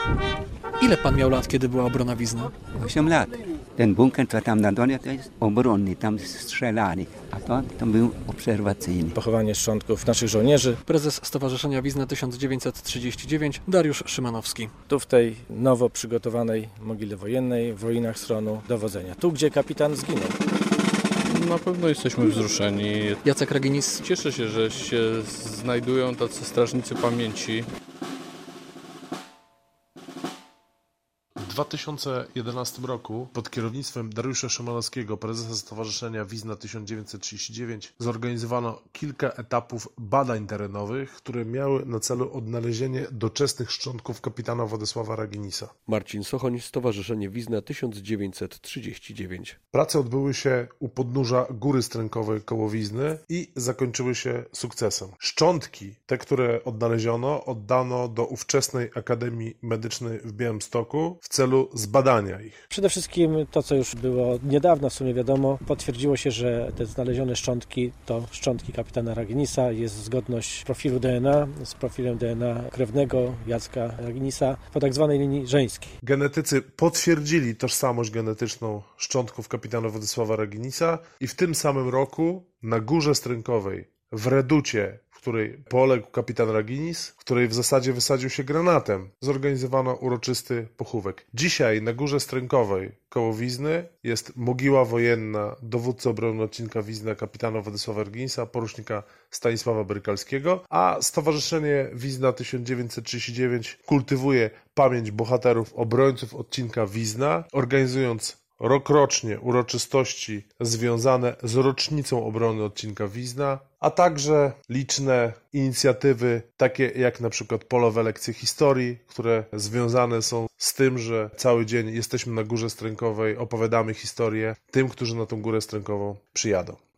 Ile pan miał lat, kiedy była obrona Wizny? 8 lat. Ten bunkier, co tam na dole, to jest obronny, tam strzelali, a to był obserwacyjny. Pochowanie szczątków naszych żołnierzy. Prezes Stowarzyszenia Wizna 1939 Dariusz Szymanowski. Tu w tej nowo przygotowanej mogile wojennej, w ruinach schronu dowodzenia. Tu, gdzie kapitan zginął. Na pewno jesteśmy wzruszeni. Jacek Raginis. Cieszę się, że się znajdują tacy strażnicy pamięci. W 2011 roku pod kierownictwem Dariusza Szymanowskiego, prezesa Stowarzyszenia Wizna 1939, zorganizowano kilka etapów badań terenowych, które miały na celu odnalezienie doczesnych szczątków kapitana Władysława Raginisa. Marcin Sochoń, Stowarzyszenie Wizna 1939. Prace odbyły się u podnóża Góry Strękowej koło Wizny i zakończyły się sukcesem. Szczątki, te, które odnaleziono, oddano do ówczesnej Akademii Medycznej w Białymstoku w celu zbadania ich. Przede wszystkim to, co już było niedawno w sumie wiadomo, potwierdziło się, że te znalezione szczątki to szczątki kapitana Raginisa. Jest zgodność profilu DNA z profilem DNA krewnego Jacka Raginisa po tak zwanej linii żeńskiej. Genetycy potwierdzili tożsamość genetyczną szczątków kapitana Władysława Raginisa i w tym samym roku na Górze Strękowej w reducie, w której poległ kapitan Raginis, w której w zasadzie wysadził się granatem, zorganizowano uroczysty pochówek. Dzisiaj na Górze Strękowej koło Wizny jest mogiła wojenna dowódcy obrony odcinka Wizna kapitana Władysława Raginisa, porucznika Stanisława Brykalskiego, a Stowarzyszenie Wizna 1939 kultywuje pamięć bohaterów obrońców odcinka Wizna, organizując rokrocznie uroczystości związane z rocznicą obrony odcinka Wizna, a także liczne inicjatywy, takie jak na przykład polowe lekcje historii, które związane są z tym, że cały dzień jesteśmy na Górze Strękowej, opowiadamy historię tym, którzy na tą Górę Strękową przyjadą.